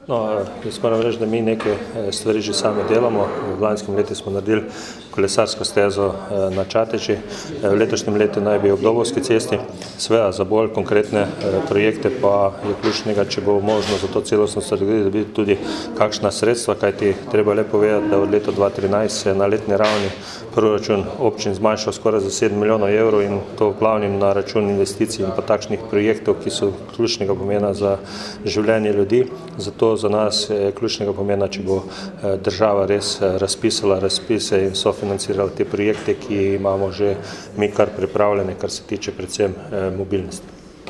Jaz moram reči, da mi nekaj stvari že sami delamo. V lanskem letu smo naredili kolesarsko stezo na Čateži, v letošnjem letu naj bi ob Dobovski cesti. Seveda za bolj konkretne projekte pa je ključnega, če bo možno za to celostno strategijo dobiti tudi kakšna sredstva, kajti treba le povedati, da od leta 2013 se je na letni ravni proračun občin zmanjšal skoraj za 7 milijonov evrov in to v glavnem na račun investicij in pa takšnih projektov, ki so ključnega pomena za življenje ljudi. Zato za nas je ključnega pomena, če bo država res razpisala razpise in sofinancirala te projekte, ki imamo že mi kar pripravljene, kar se tiče predvsem mobilnosti.